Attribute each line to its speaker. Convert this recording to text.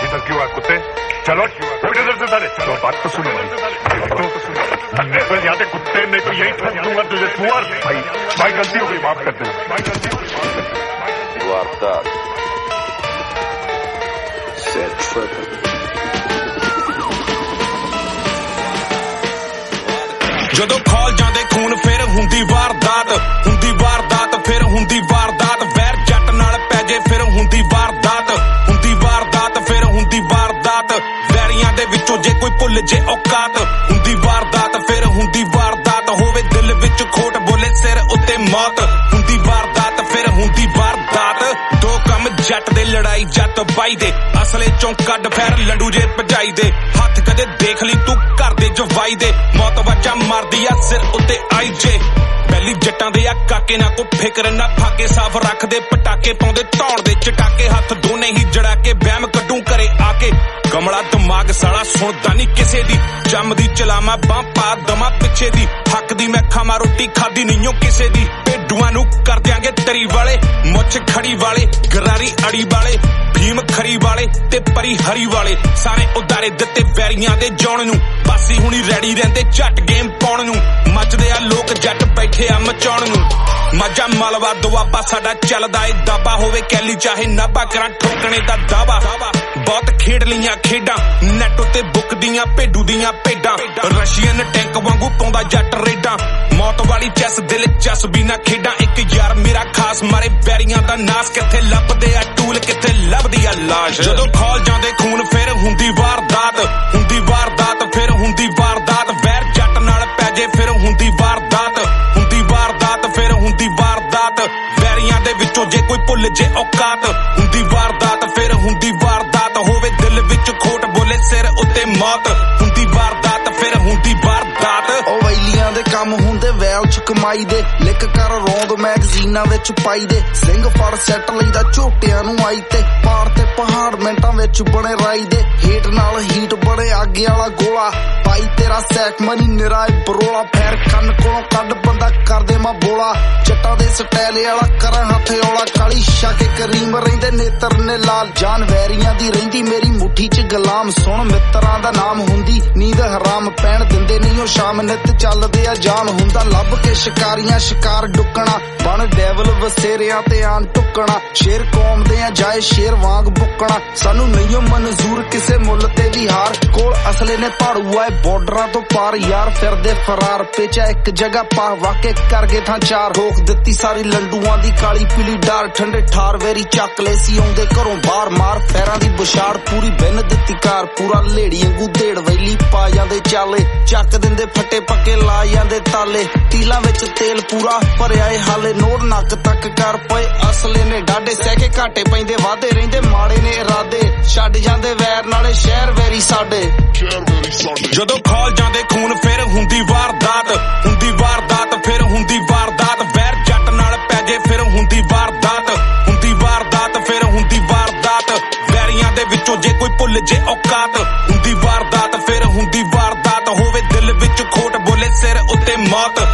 Speaker 1: इधर क्यों है कुत्ते? चलो उठ इधर से सारे। चलो बात तो सुनो निकल जाते कुत्ते, नहीं तो यही ठग दूंगा तुझे सुअर। भाई गलती हो गई, माफ कर दे।
Speaker 2: वारदात
Speaker 3: ਜਦੋਂ ਖੋਲ ਜਾਂਦੇ ਖੂਨ ਫਿਰ ਹੁੰਦੀ ਵਾਰਦਾਤ, ਹੁੰਦੀ ਵਾਰਦਾਤ ਫਿਰ ਹੁੰਦੀ ਵਾਰਦਾਤ। ਵੈਰ ਜੱਟ ਨਾਲ ਪੈ ਜੇ ਫਿਰ ਹੁੰਦੀ ਵਾਰਦਾਤ, ਹੁੰਦੀ ਵਾਰਦਾਤ ਫਿਰ ਹੁੰਦੀ ਵਾਰਦਾਤ। ਵੈਰੀਆਂ ਦੇ ਵਿੱਚੋਂ ਜੇ ਕੋਈ ਭੁੱਲ ਜੇ ਔਕਾਤ, ਹੁੰਦੀ ਵਾਰਦਾਤ ਫਿਰ ਹੁੰਦੀ ਵਾਰਦਾਤ। ਹੋਵੇ ਦਿਲ ਵਿੱਚ ਖੋਟ ਬੋਲੇ ਸਿਰ ਉੱਤੇ ਮੌਤ, ਹੁੰਦੀ ਵਾਰਦਾਤ ਫਿਰ ਹੁੰਦੀ ਵਾਰਦਾਤ। ਦੋ ਕੰਮ ਜੱਟ ਦੇ ਲੜਾਈ ਜੱਟ ਬਾਈ ਦੇ, ਅਸਲੇ ਚੋਂ ਕੱਢ ਫੈਰ ਲੰਡੂ ਜੇ ਭਜਾਈ ਦੇ। ਹੱਥ ਕਦੇ ਦੇਖ ਲਈ ਤੂੰ ਘਰ ਦੇ ਜਵਾਈ ਦੇ, ਮੌਤ ਵਾਜਾ ਮਾਰਦੀ ਆ ਸਿਰ ਉੱਤੇ ਆਈ ਜੇ। ਪਹਿਲੀ ਜੱਟਾਂ ਦੇ ਆ ਕਾਕੇ ਨਾ ਕੋ ਫਿਕਰ ਨਾ ਫਾਕੇ, ਸਾਫ ਰੱਖਦੇ ਪਟਾਕੇ ਪਾਉਂਦੇ ਧੌਣ ਦੇ ਚਟਾਕੇ। ਹੱਥ ਦੋਨੇ ਹੀ ਜੜਾ ਕੇ ਵਹਿਮ ਕੱਢੂ ਘਰੇ ਆ ਕੇ। ਕਮਲਾ ਦਿਮਾਗ ਸਾਲਾ ਸੁਣਦਾ ਨਹੀਂ ਕਿਸੇ ਦੀ, ਜੰਮਦੀ ਚਲਾਵਾਂ ਬਾਂਹ ਪਾ ਦਵਾਂ ਪਿੱਛੇ ਦੀ। ਹੱਕ ਦੀ ਮੈਂ ਖਾਵਾਂ ਰੋਟੀ ਖਾਦੀ ਨਹੀਂਓ ਕਿਸੇ ਦੀ। ਭੇਡੂਆਂ ਨੂੰ ਕਰ ਦਿਆਂਗੇ ਤਰੀ ਵਾਲੇ, ਮੁੱਛ ਖੜੀ ਵਾਲੇ, ਗਰਾਰੀ ਅੜੀ ਵਾਲੇ, ਭੀਮ ਖਰੀ ਵਾਲੇ ਤੇ ਪਰੀ ਹਰੀ ਵਾਲੇ। ਸਾਰੇ ਉਦਾਰੇ ਦਿੱਤੇ ਵੈਰੀਆਂ ਦੇ ਜਿਉਣ ਨੂੰ, ਬਾਸੀ ਹੁਣੀ ਰੈਡੀ ਰਹਿੰਦੇ ਝੱਟ ਗੇਮ ਪਾਉਣ ਨੂੰ। ਮੱਚਦੇ ਆ ਲੋਕ ਜੱਟ ਬੈਠੇ ਆ ਮਚਾਉਣ ਨੂੰ। ਮਾਝਾ ਮਾਲਵਾ ਦੁਆਬਾ ਸਾਡਾ ਚੱਲਦਾ ਏ ਦਾਬਾ, ਹੋਵੇ ਕੈਲੀ ਚਾਹੇ ਨਾਭਾ ਕਰਾਂ ਠੋਕਣੇ ਦਾ ਦਾਵਾ। ਬਹੁਤ ਖੇਡ ਲੀਆਂ ਖੇਡਾਂ ਨੈਟ ਉੱਤੇ ਬੁੱਕਦੀਆਂ ਭੇਡੂ ਦੀਆਂ ਭੇਡਾਂ। ਰਸ਼ੀਅਨ ਟੈਂਕ ਵਾਂਗੂ ਪਾਉਂਦਾ ਜੱਟ ਰੇਡਾਂ, ਮੌਤ ਵਾਲੀ ਚੈਸ ਦਿਲ ਚਸ ਵੀ ਨਾ ਖੇਡਾਂ। ਇੱਕ ਯਾਰ ਮੇਰਾ ਖਾਸ ਮਾਰੇ ਵੈਰੀਆਂ ਦਾ ਨਾਸ, ਕਿੱਥੇ ਲੱਭਦੇ ਆ ਟੂਲ ਕਿੱਥੇ ਲੱਭਦੀ ਆ ਲਾਸ਼। ਜਦੋਂ ਖੋਲ ਜਾਂਦੇ ਖੂਨ ਫਿਰ ਹੁੰਦੀ ਵਾਰਦਾਤ, ਹੁੰਦੀ ਵਾਰਦਾਤ ਫਿਰ ਹੁੰਦੀ ਵਾਰਦਾਤ। ਵੈਰ ਜੱਟ ਨਾਲ ਪੈ ਜੇ ਫਿਰ ਹੁੰਦੀ ਵਾਰਦਾਤ, ਹੁੰਦੀ ਵਾਰਦਾਤ ਫਿਰ ਹੁੰਦੀ ਵਾਰਦਾਤ। ਵੈਰੀਆਂ ਦੇ ਵਿੱਚੋਂ ਜੇ ਕੋਈ ਭੁੱਲ ਜੇ ਔਕਾਤ, ਹੁੰਦੀ ਵਾਰਦਾਤ ਫਿਰ ਹੁੰਦੀ ਵਾਰਦਾਤ। ਹੋਵੇ ਦਿਲ ਵਿੱਚ ਖੋਟ ਬੋਲੇ ਸਿਰ ਉੱਤੇ ਮੌਤ, ਹੁੰਦੀ ਵਾਰਦਾਤ ਫਿਰ ਹੁੰਦੀ ਵਾਰਦਾਤ।
Speaker 4: ਉਹ ਵੈਲੀਆਂ ਦੇ ਕੰਮ ਹੁੰਦੇ ਵੈਲ ਚ ਕਮਾਈ ਦੇ, ਲਿਖ ਕਰ ਰੌਂਦ ਮੈਗਜ਼ੀਨਾਂ ਵਿੱਚ ਪਾਈ ਦੇ। ਸਿੰਘ ਫੜ ਸੈੱਟ ਲਈਦਾ ਝੋਟਿਆਂ ਨੂੰ ਆਈ ਤੇ, ਪਾੜ ਤੇ ਪਹਾੜ ਮਿੰਟਾਂ ਵਿੱਚ ਬਣੇ ਰਾਈ ਦੇ। ਹੇਟ ਨਾਲ ਹੀਟ ਬਣੇ ਆਗੇ ਵਾਲਾ ਗੋਲਾ, ਪਾਈ ਤੇਰਾ ਸੈਕ ਮਨੀ ਨਿਰਾਏ ਬਰੋਲਾ। ਫੈਰ ਕੰਨ ਕੋਲੋਂ ਕੱਢ ਬੰਦਾ ਕਰਦੇ ਮਾ ਬੋਲਾ, ਜੱਟਾਂ ਦੇ ਸਟੈਲ ਵਾਲਾ ਕਰਾਂ ਹੱਥ ਔਲਾ। ਕਾਲੀ ਸ਼ਾਕੇ ਕਰੀਮ ਰਹਿੰਦੇ ਨੇਤਰ ਨੇ ਲਾਲ, ਜਾਨ ਵੈਰੀਆਂ ਦੀ ਰਹਿੰਦੀ ਮੇਰੀ ਮੁੱਠੀ ਚ ਗੁਲਾਮ। ਸੁਣ ਮਿੱਤਰਾਂ ਦਾ ਨਾਮ ਹੁੰਦੀ ਨੀਂਦ ਹਰਾਮ, ਪੈਣ ਦਿੰਦੇ ਨਹੀਂ ਉਹ ਸ਼ਾਮ ਨਿੱਤ ਚੱਲਦੇ ਆ ਜਾਮ। ਹੁੰਦਾ ਲੱਭ ਕੇ ਸ਼ਿਕਾਰੀਆਂ ਸ਼ਿਕਾਰ ਡੁੱਕਣਾ, ਬਣ ਡੈਵਲ ਵਸੇਰਿਆਂ ਤੇ ਆਣ ਟੁੱਕਣਾ। ਸ਼ੇਰ ਕੌਮ ਦੇ ਆ ਜਾਏ ਸ਼ੇਰ ਵਾਂਗ ਬੁੱਕਣਾ, ਸਾਨੂੰ ਨਹੀਂ ਮਨਜ਼ੂਰ ਕਿਸੇ ਮੁੱਲ ਤੇ ਵੀ ਹਾਰ। ਕੋਲ ਅਸਲੇ ਨੇ ਭਾੜੂ ਆਏ ਬਾਰਡਰਾਂ ਤੋਂ ਪਾਰ, ਯਾਰ ਫਿਰਦੇ ਫਰਾਰ ਪੇਚਾ ਇੱਕ ਜਗ੍ਹਾ ਪਾ ਵਾਕੇ ਕਰ ਗਏ ਥਾਂ ਚਾਰ। ਰੋਕ ਦਿੱਤੀ ਸਾਰੀ ਲੰਡੂਆਂ ਦੀ ਕਾਲੀ ਪੀਲੀ ਡਾਰ, ਠੰਡੇ ਠਾਰ ਵੇਰੀ ਚੱਕ ਲੈ ਸੀ ਆਉਂਦੇ ਘਰੋਂ ਬਾਹਰ। ਮਾਰ ਫੈਰਾਂ ਦੀ ਬੁਛਾੜ ਪੂਰੀ ਬਿੰਨ ਦਿੱਤੀ ਕਾਰ, ਪੂਰਾ ਲੇੜੀ ਵਾਂਗੂ ਢੇੜ ਵੈਲੀ ਪਾ ਜਾਂਦੇ ਚਾਲੇ। ਚੱਕ ਦਿੰਦੇ ਫੱਟੇ ਪੱਕੇ ਲਾ ਜਾਂਦੇ ਤਾਲੇ, ਤੀਲਾਂ ਵਿੱਚ ਤੇਲ ਪੂਰਾ ਭਰਿਆ ਏ ਹਾਲੇ। ਨੋਟ ਨੱਕ ਤੱਕ ਕਰ ਪਏ ਅਸਲੇ ਨੇ ਡਾਡੇ, ਸਹਿ ਕੇ ਘਾਟੇ ਪੈਂਦੇ ਵਾਧੇ ਰਹਿੰਦੇ ਮਾੜੇ ਨੇ ਇਰਾਦੇ। ਛੱਡ ਜਾਂਦੇ ਵੈਰ ਨਾਲੇ ਸ਼ਹਿਰ ਵੈਰੀ ਸਾਡੇ।
Speaker 3: ਜਦੋਂ ਖੋਲ ਜਾਂਦੇ ਖੂਨ ਫਿਰ ਹੁੰਦੀ ਵਾਰਦਾਤ, ਹੁੰਦੀ ਵਾਰਦਾਤ ਫਿਰ ਹੁੰਦੀ ਵਾਰਦਾਤ। ਵੈਰ ਜੱਟ ਨਾਲ ਪੈ ਜੇ ਫਿਰ ਹੁੰਦੀ ਵਾਰਦਾਤ, ਹੁੰਦੀ ਵਾਰਦਾਤ ਫਿਰ ਹੁੰਦੀ ਵਾਰਦਾਤ। ਵੈਰੀਆਂ ਦੇ ਵਿੱਚੋਂ ਜੇ ਕੋਈ ਭੁੱਲ ਜੇ ਔਕਾਤ, ਹੁੰਦੀ ਵਾਰਦਾਤ ਫਿਰ ਹੁੰਦੀ ਵਾਰਦਾਤ। ਹੋਵੇ ਦਿਲ ਵਿੱਚ ਖੋਟ ਬੋਲੇ ਸਿਰ ਉੱਤੇ ਮੌਤ,